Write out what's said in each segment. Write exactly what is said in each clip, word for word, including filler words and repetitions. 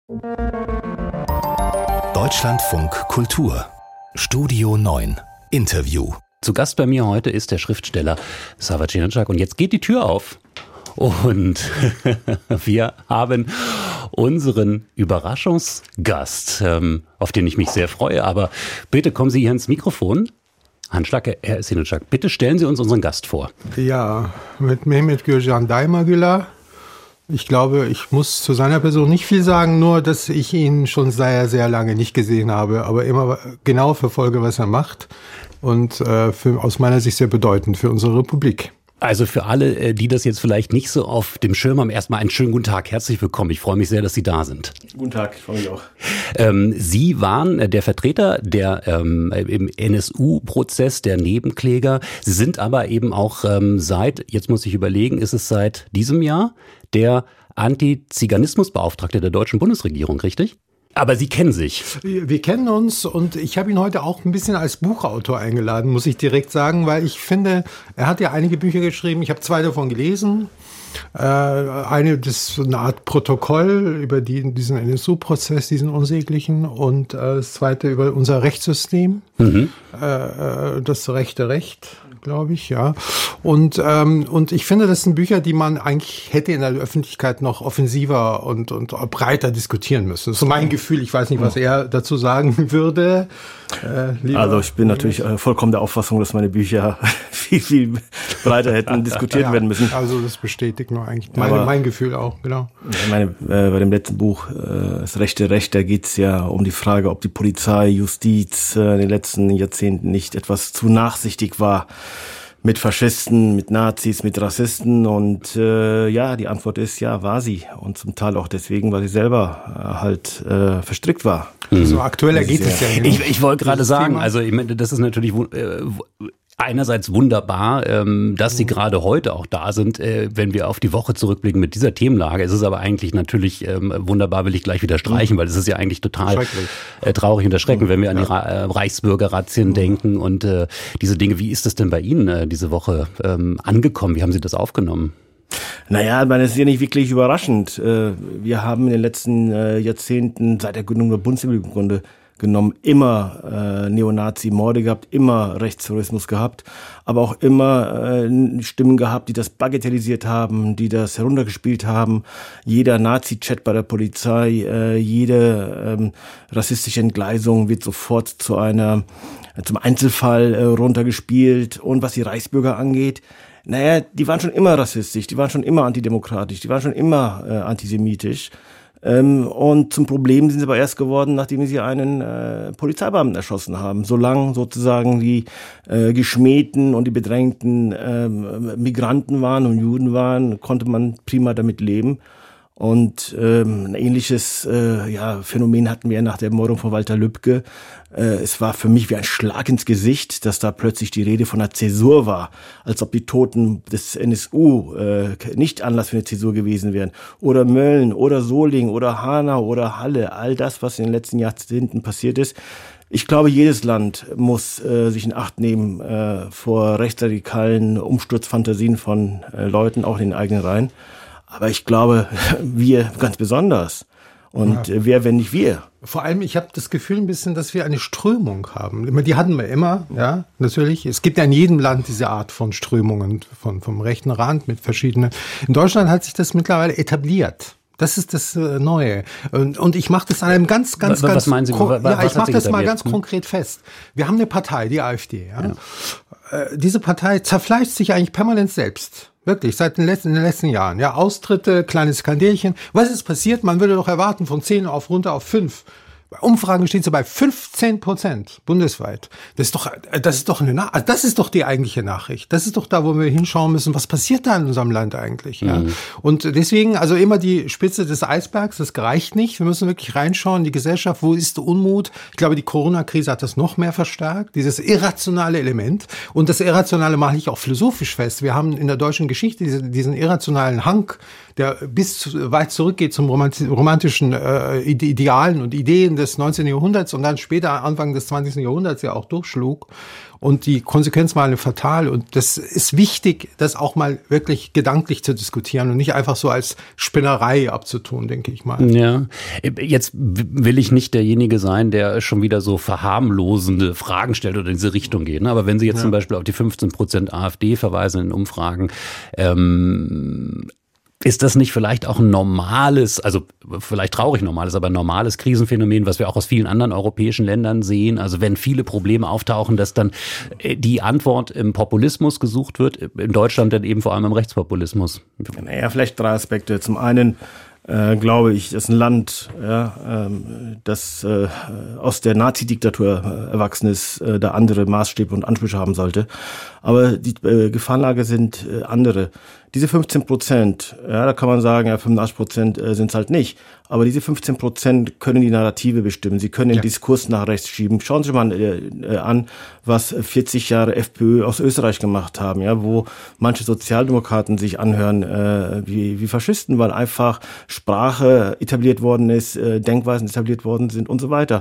Deutschlandfunk Kultur Studio neun Interview. Zu Gast bei mir heute ist der Schriftsteller Sava Cihanciak und jetzt geht die Tür auf und wir haben unseren Überraschungsgast, auf den ich mich sehr freue, aber bitte kommen Sie hier ins Mikrofon. Handschlag, Herr Cihanciak, bitte stellen Sie uns unseren Gast vor. Ja, mit Mehmet Gürcan Daimagüler. Ich glaube, ich muss zu seiner Person nicht viel sagen, nur dass ich ihn schon sehr, sehr lange nicht gesehen habe, aber immer genau verfolge, was er macht und äh, für, aus meiner Sicht sehr bedeutend für unsere Republik. Also für alle, die das jetzt vielleicht nicht so auf dem Schirm haben, erstmal einen schönen guten Tag. Herzlich willkommen. Ich freue mich sehr, dass Sie da sind. Guten Tag, ich freue mich auch. Ähm, Sie waren der Vertreter der ähm, im N S U-Prozess der Nebenkläger. Sie sind aber eben auch ähm, seit, jetzt muss ich überlegen, ist es seit diesem Jahr der Antiziganismusbeauftragte der deutschen Bundesregierung, richtig? Aber Sie kennen sich. Wir kennen uns und ich habe ihn heute auch ein bisschen als Buchautor eingeladen, muss ich direkt sagen, weil ich finde, er hat ja einige Bücher geschrieben. Ich habe zwei davon gelesen. Äh, eine, das ist eine Art Protokoll über die, diesen N S U-Prozess, diesen unsäglichen, und äh, das zweite über unser Rechtssystem, mhm. äh, das rechte Recht, glaube ich, ja. Und ähm, und ich finde, das sind Bücher, die man eigentlich hätte in der Öffentlichkeit noch offensiver und und breiter diskutieren müssen. Das ist mein Gefühl. Ich weiß nicht, was er dazu sagen würde. Äh, also ich bin natürlich äh, vollkommen der Auffassung, dass meine Bücher viel viel breiter hätten diskutiert ja, werden müssen. Also das bestätigt nur eigentlich meine, Aber, mein Gefühl auch, genau. Ich meine, äh, bei dem letzten Buch, äh, das rechte Recht, da geht es ja um die Frage, ob die Polizei, Justiz äh, in den letzten Jahrzehnten nicht etwas zu nachsichtig war mit Faschisten, mit Nazis, mit Rassisten, und äh, ja, die Antwort ist ja, war sie, und zum Teil auch deswegen, weil sie selber äh, halt äh, verstrickt war. Mhm. So aktueller geht es ja nicht. Ich, ich wollte gerade sagen, Thema. also ich meine, das ist natürlich äh, einerseits wunderbar, ähm, dass Sie gerade heute auch da sind, äh, wenn wir auf die Woche zurückblicken mit dieser Themenlage. Es ist aber eigentlich natürlich ähm, wunderbar, will ich gleich wieder streichen, mhm. weil es ist ja eigentlich total äh, traurig und erschreckend, mhm. wenn wir an die Ra- äh, Reichsbürgerrazzien mhm. denken und äh, diese Dinge. Wie ist es denn bei Ihnen äh, diese Woche ähm, angekommen? Wie haben Sie das aufgenommen? Naja, ich meine, es ist ja nicht wirklich überraschend. Wir haben in den letzten Jahrzehnten, seit der Gründung der Bundesrepublik im Grunde genommen, immer äh, Neonazi-Morde gehabt, immer Rechtsterrorismus gehabt, aber auch immer äh, Stimmen gehabt, die das bagatellisiert haben, die das heruntergespielt haben. Jeder Nazi-Chat bei der Polizei, äh, jede ähm, rassistische Entgleisung wird sofort zu einer, äh, zum Einzelfall äh, runtergespielt. Und was die Reichsbürger angeht, naja, die waren schon immer rassistisch, die waren schon immer antidemokratisch, die waren schon immer äh, antisemitisch. Ähm, und zum Problem sind sie aber erst geworden, nachdem sie einen äh, Polizeibeamten erschossen haben. Solange sozusagen die äh, geschmähten und die bedrängten äh, Migranten waren und Juden waren, konnte man prima damit leben. Und ähm, ein ähnliches äh, ja, Phänomen hatten wir nach der Ermordung von Walter Lübcke. Äh, es war für mich wie ein Schlag ins Gesicht, dass da plötzlich die Rede von einer Zäsur war, als ob die Toten des N S U äh, nicht Anlass für eine Zäsur gewesen wären. Oder Mölln, oder Solingen, oder Hanau, oder Halle, all das, was in den letzten Jahrzehnten passiert ist. Ich glaube, jedes Land muss äh, sich in Acht nehmen äh, vor rechtsradikalen Umsturzfantasien von äh, Leuten, auch in den eigenen Reihen. Aber ich glaube, wir ganz besonders. Und ja. wer, wenn nicht wir? Vor allem, ich habe das Gefühl ein bisschen, dass wir eine Strömung haben. Die hatten wir immer, ja, natürlich. Es gibt ja in jedem Land diese Art von Strömungen von, vom rechten Rand mit verschiedenen. In Deutschland hat sich das mittlerweile etabliert. Das ist das äh, Neue. Und, und ich mache das an einem ganz, ganz, was, ganz... Was meinen Sie? Ko- was, ja, was ich mache das etabliert? mal ganz hm? konkret fest. Wir haben eine Partei, die AfD. Ja? Ja. Äh, diese Partei zerfleischt sich eigentlich permanent selbst. Wirklich, seit den letzten, in den letzten Jahren. Ja, Austritte, kleines Skandälchen. Was ist passiert? Man würde doch erwarten, von zehn auf runter auf fünf. Bei Umfragen steht sie bei fünfzehn Prozent bundesweit. Das ist doch, das ist doch eine, Na- das ist doch die eigentliche Nachricht. Das ist doch da, wo wir hinschauen müssen. Was passiert da in unserem Land eigentlich? Ja. Mhm. Und deswegen, also immer die Spitze des Eisbergs, das reicht nicht. Wir müssen wirklich reinschauen, die Gesellschaft, wo ist der Unmut? Ich glaube, die Corona-Krise hat das noch mehr verstärkt. Dieses irrationale Element. Und das Irrationale mache ich auch philosophisch fest. Wir haben in der deutschen Geschichte diesen, diesen irrationalen Hang, der bis zu, weit zurückgeht zum romantischen äh, Idealen und Ideen des neunzehnten Jahrhunderts und dann später Anfang des zwanzigsten Jahrhunderts ja auch durchschlug. Und die Konsequenz war eine fatal. Und das ist wichtig, das auch mal wirklich gedanklich zu diskutieren und nicht einfach so als Spinnerei abzutun, denke ich mal. Ja, jetzt will ich nicht derjenige sein, der schon wieder so verharmlosende Fragen stellt oder in diese Richtung geht. Aber wenn Sie jetzt ja. zum Beispiel auf die fünfzehn Prozent AfD verweisen in Umfragen, ähm, ist das nicht vielleicht auch ein normales, also vielleicht traurig normales, aber ein normales Krisenphänomen, was wir auch aus vielen anderen europäischen Ländern sehen? Also wenn viele Probleme auftauchen, dass dann die Antwort im Populismus gesucht wird, in Deutschland dann eben vor allem im Rechtspopulismus. Naja, vielleicht drei Aspekte. Zum einen äh, glaube ich, dass ein Land, ja, ähm, das äh, aus der Nazi-Diktatur äh, erwachsen ist, äh, da andere Maßstäbe und Ansprüche haben sollte. Aber die äh, Gefahrenlage sind äh, andere. Diese fünfzehn Prozent, ja, da kann man sagen, ja, fünfundachtzig Prozent äh, sind es halt nicht. Aber diese fünfzehn Prozent können die Narrative bestimmen. Sie können den ja. Diskurs nach rechts schieben. Schauen Sie mal äh, an, was vierzig Jahre FPÖ aus Österreich gemacht haben, ja, wo manche Sozialdemokraten sich anhören äh, wie, wie Faschisten, weil einfach Sprache etabliert worden ist, äh, Denkweisen etabliert worden sind und so weiter.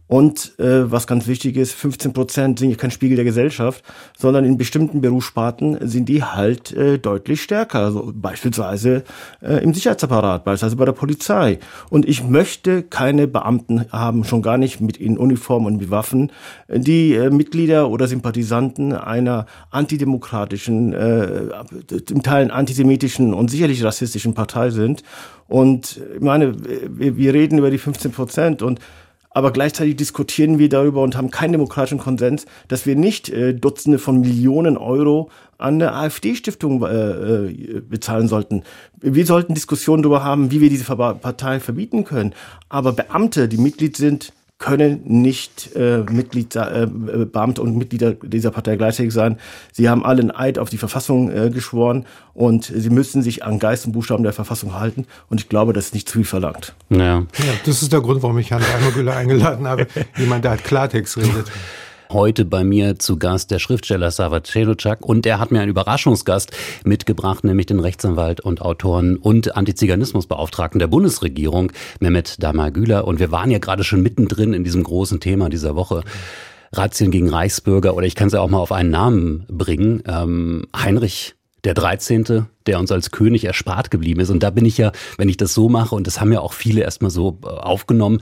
Und äh, was ganz wichtig ist, fünfzehn Prozent sind ja kein Spiegel der Gesellschaft, sondern in bestimmten Berufssparten sind die halt äh, deutlich stärker. Also beispielsweise äh, im Sicherheitsapparat, beispielsweise bei der Polizei. Und ich möchte keine Beamten haben, schon gar nicht mit in Uniform und mit Waffen, die äh, Mitglieder oder Sympathisanten einer antidemokratischen, äh, in Teilen antisemitischen und sicherlich rassistischen Partei sind. Und ich meine, wir, wir reden über die fünfzehn Prozent und aber gleichzeitig diskutieren wir darüber und haben keinen demokratischen Konsens, dass wir nicht äh, Dutzende von Millionen Euro an eine AfD-Stiftung äh, bezahlen sollten. Wir sollten Diskussionen darüber haben, wie wir diese Partei verbieten können. Aber Beamte, die Mitglied sind, können nicht äh, Mitglied, äh, Beamte und Mitglieder dieser Partei gleichzeitig sein. Sie haben alle einen Eid auf die Verfassung äh, geschworen und sie müssen sich an Geist und Buchstaben der Verfassung halten. Und ich glaube, das ist nicht zu viel verlangt. Ja. Ja, das ist der Grund, warum ich Herrn Daimler eingeladen habe. Jemand, der halt Klartext redet. Heute bei mir zu Gast der Schriftsteller Sava Cenocak und er hat mir einen Überraschungsgast mitgebracht, nämlich den Rechtsanwalt und Autoren und Antiziganismusbeauftragten der Bundesregierung, Mehmet Damagüler. Und wir waren ja gerade schon mittendrin in diesem großen Thema dieser Woche. Razzien gegen Reichsbürger oder ich kann es ja auch mal auf einen Namen bringen, ähm, Heinrich der dreizehnte, der uns als König erspart geblieben ist. Und da bin ich ja, wenn ich das so mache, und das haben ja auch viele erstmal so aufgenommen,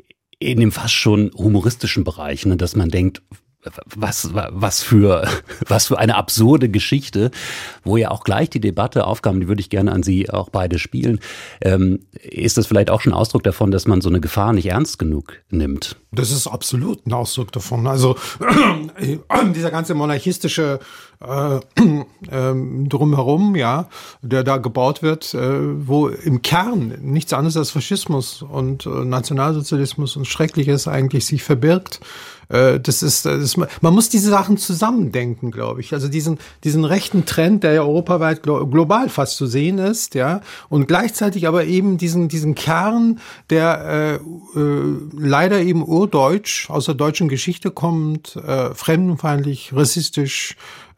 in dem fast schon humoristischen Bereich, ne, dass man denkt, was, was für, was für eine absurde Geschichte, wo ja auch gleich die Debatte aufkam, die würde ich gerne an Sie auch beide spielen. Ähm, ist das vielleicht auch schon Ausdruck davon, dass man so eine Gefahr nicht ernst genug nimmt? Das ist absolut ein Ausdruck davon. Also dieser ganze monarchistische äh, äh, drumherum, ja, der da gebaut wird, äh, wo im Kern nichts anderes als Faschismus und äh, Nationalsozialismus und Schreckliches eigentlich sich verbirgt. Das ist, das ist, man muss diese Sachen zusammendenken, glaube ich. Also diesen, diesen rechten Trend, der ja europaweit global fast zu sehen ist, ja, und gleichzeitig aber eben diesen, diesen Kern, der äh, äh, leider eben urdeutsch, aus der deutschen Geschichte kommt, äh, fremdenfeindlich, rassistisch,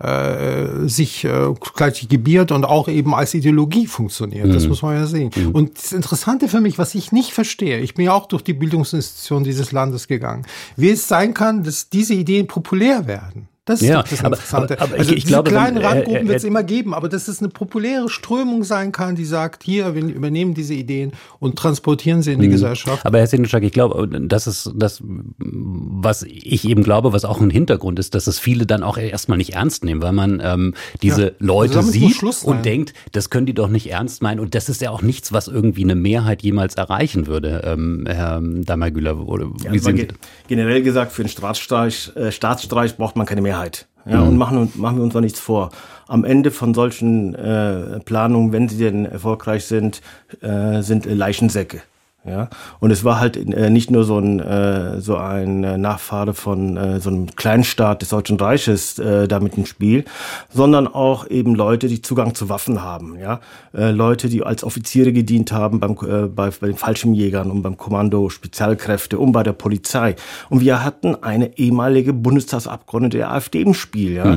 äh, sich äh, gleich gebiert und auch eben als Ideologie funktioniert. Mhm. Das muss man ja sehen. Mhm. Und das Interessante für mich, was ich nicht verstehe, ich bin ja auch durch die Bildungsinstitution dieses Landes gegangen, wie es sein kann, dass diese Ideen populär werden. Das ist ja, doch das aber, Interessante. Aber, aber also ich, ich diese glaube, kleinen wenn, Randgruppen äh, äh, wird es immer geben, aber dass es eine populäre Strömung sein kann, die sagt, hier, wir übernehmen diese Ideen und transportieren sie in die mh. Gesellschaft. Aber Herr Cenocak, ich glaube, das ist das, was ich eben glaube, was auch ein Hintergrund ist, dass es viele dann auch erstmal nicht ernst nehmen, weil man ähm, diese ja, Leute also sieht und denkt, das können die doch nicht ernst meinen. Und das ist ja auch nichts, was irgendwie eine Mehrheit jemals erreichen würde, ähm, Herr Damagüler. Ja, also generell gesagt, für einen Staatsstreich, äh, Staatsstreich braucht man keine Mehrheit. Ja, mhm. und machen, machen wir uns da nichts vor. Am Ende von solchen äh, Planungen, wenn sie denn erfolgreich sind, äh, sind äh, Leichensäcke. Ja, und es war halt äh, nicht nur so ein äh, so ein äh, Nachfahre von äh, so einem Kleinstaat des Deutschen Reiches äh, da mit im Spiel, sondern auch eben Leute, die Zugang zu Waffen haben, ja, äh, Leute, die als Offiziere gedient haben beim äh, bei, bei den Fallschirmjägern und beim Kommando Spezialkräfte und bei der Polizei. Und wir hatten eine ehemalige Bundestagsabgeordnete der AfD im Spiel, ja. Mhm.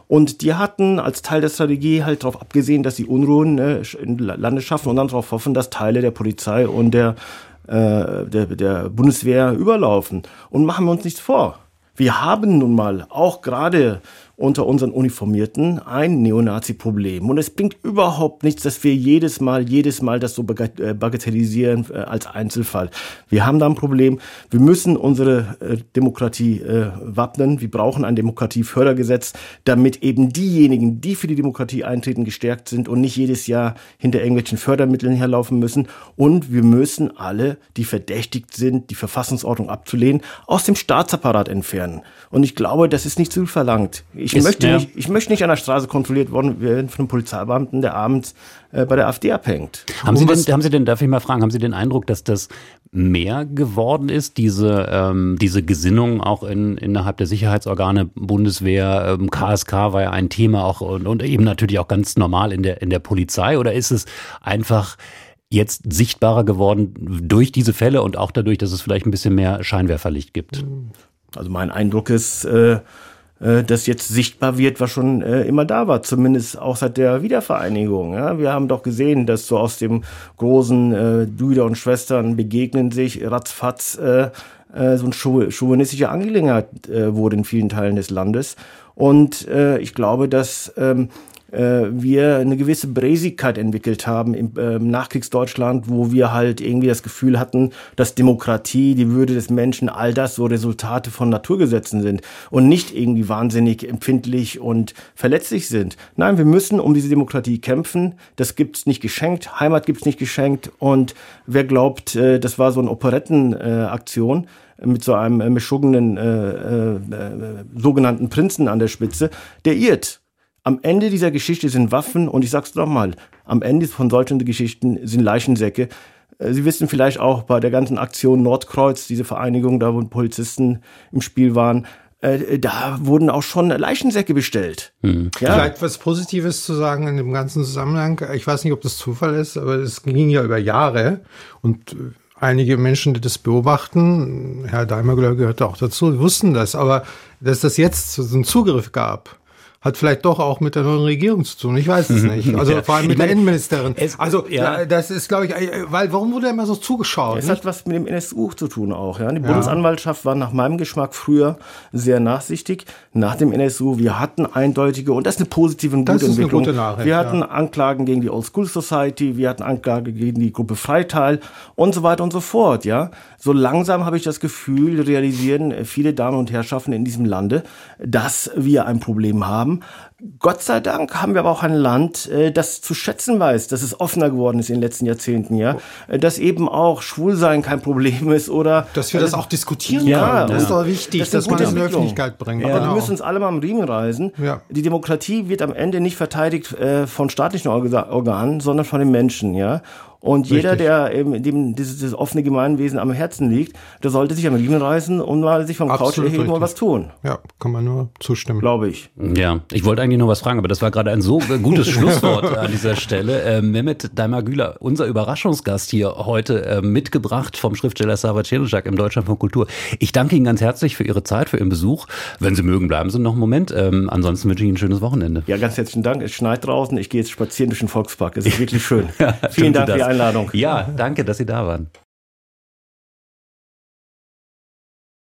Und die hatten als Teil der Strategie halt darauf abgesehen, dass sie Unruhen äh, in Lande schaffen und dann darauf hoffen, dass Teile der Polizei und der, äh, der, der Bundeswehr überlaufen. Und machen wir uns nichts vor. Wir haben nun mal auch gerade unter unseren Uniformierten ein Neonazi-Problem. Und es bringt überhaupt nichts, dass wir jedes Mal, jedes Mal das so bagatellisieren äh, als Einzelfall. Wir haben da ein Problem. Wir müssen unsere äh, Demokratie äh, wappnen. Wir brauchen ein Demokratiefördergesetz, damit eben diejenigen, die für die Demokratie eintreten, gestärkt sind und nicht jedes Jahr hinter irgendwelchen Fördermitteln herlaufen müssen. Und wir müssen alle, die verdächtigt sind, die Verfassungsordnung abzulehnen, aus dem Staatsapparat entfernen. Und ich glaube, das ist nicht zu verlangt. Ich ist, möchte ja. nicht, ich möchte nicht an der Straße kontrolliert worden werden von einem Polizeibeamten, der abends äh, bei der AfD abhängt. Haben Sie, denn, haben Sie denn, darf ich mal fragen, haben Sie den Eindruck, dass das mehr geworden ist, diese, ähm, diese Gesinnung auch in, innerhalb der Sicherheitsorgane, Bundeswehr, ähm, K S K war ja ein Thema auch und, und eben natürlich auch ganz normal in der, in der Polizei, oder ist es einfach jetzt sichtbarer geworden durch diese Fälle und auch dadurch, dass es vielleicht ein bisschen mehr Scheinwerferlicht gibt? Also mein Eindruck ist, äh, dass jetzt sichtbar wird, was schon äh, immer da war, zumindest auch seit der Wiedervereinigung. Ja? Wir haben doch gesehen, dass so aus dem großen äh, Brüder und Schwestern begegnen sich ratzfatz äh, äh, so eine chau- chauvinistische Angelegenheit äh, wurde in vielen Teilen des Landes. Und äh, ich glaube, dass ähm, wir eine gewisse Bräsigkeit entwickelt haben im äh, Nachkriegsdeutschland, wo wir halt irgendwie das Gefühl hatten, dass Demokratie, die Würde des Menschen, all das so Resultate von Naturgesetzen sind und nicht irgendwie wahnsinnig empfindlich und verletzlich sind. Nein, wir müssen um diese Demokratie kämpfen. Das gibt's nicht geschenkt. Heimat gibt's nicht geschenkt. Und wer glaubt, äh, das war so eine Operettenaktion, äh, mit so einem äh, beschuggenen äh, äh, äh, sogenannten Prinzen an der Spitze, der irrt. Am Ende dieser Geschichte sind Waffen und ich sag's nochmal, am Ende von solchen Geschichten sind Leichensäcke. Sie wissen vielleicht auch bei der ganzen Aktion Nordkreuz, diese Vereinigung, da wo Polizisten im Spiel waren, äh, da wurden auch schon Leichensäcke bestellt. Hm. Ja. Vielleicht was Positives zu sagen in dem ganzen Zusammenhang. Ich weiß nicht, ob das Zufall ist, aber es ging ja über Jahre und einige Menschen, die das beobachten, Herr Daimler gehörte auch dazu, wussten das, aber dass das jetzt so einen Zugriff gab, hat vielleicht doch auch mit der neuen Regierung zu tun. Ich weiß es nicht. Also ja. vor allem mit ich meine, der Innenministerin. Es, also ja. das ist, glaube ich, weil warum wurde immer so zugeschaut? Es nicht? hat was mit dem N S U zu tun auch. Ja? Die ja. Bundesanwaltschaft war nach meinem Geschmack früher sehr nachsichtig. Nach dem N S U, wir hatten eindeutige, und das ist eine positive und gute Entwicklung. Das ist eine gute Nachricht, wir hatten ja. Anklagen gegen die Old School Society, wir hatten Anklagen gegen die Gruppe Freital und so weiter und so fort. Ja, so langsam habe ich das Gefühl, realisieren viele Damen und Herrschaften in diesem Lande, dass wir ein Problem haben. Gott sei Dank haben wir aber auch ein Land, das zu schätzen weiß, dass es offener geworden ist in den letzten Jahrzehnten, ja, dass eben auch Schwulsein kein Problem ist oder dass wir das auch diskutieren ja, können. Das ja. ist doch wichtig, das dass man das in der Öffentlichkeit bringt. Aber genau. wir müssen uns alle mal am Riemen reißen. Ja. Die Demokratie wird am Ende nicht verteidigt äh, von staatlichen Orga- Organen, sondern von den Menschen, ja. Und Richtig. jeder, der eben dem dieses, dieses offene Gemeinwesen am Herzen liegt, der sollte sich am Riemen reißen und mal sich vom Couch erheben richtig. Und was tun. Ja, kann man nur zustimmen. Glaube ich. Ja, ich wollte eigentlich noch was fragen, aber das war gerade ein so gutes Schlusswort an dieser Stelle. Äh, Mehmet Daimagüler, unser Überraschungsgast hier heute, äh, mitgebracht vom Schriftsteller Sava Cerușak im Deutschlandfunk Kultur. Ich danke Ihnen ganz herzlich für Ihre Zeit, für Ihren Besuch. Wenn Sie mögen, bleiben Sie noch einen Moment. Ähm, ansonsten wünsche ich Ihnen ein schönes Wochenende. Ja, ganz herzlichen Dank. Es schneit draußen. Ich gehe jetzt spazieren durch den Volkspark. Es ist wirklich schön. Ja, Vielen Dank das. für die Einladung. Ja, danke, dass Sie da waren.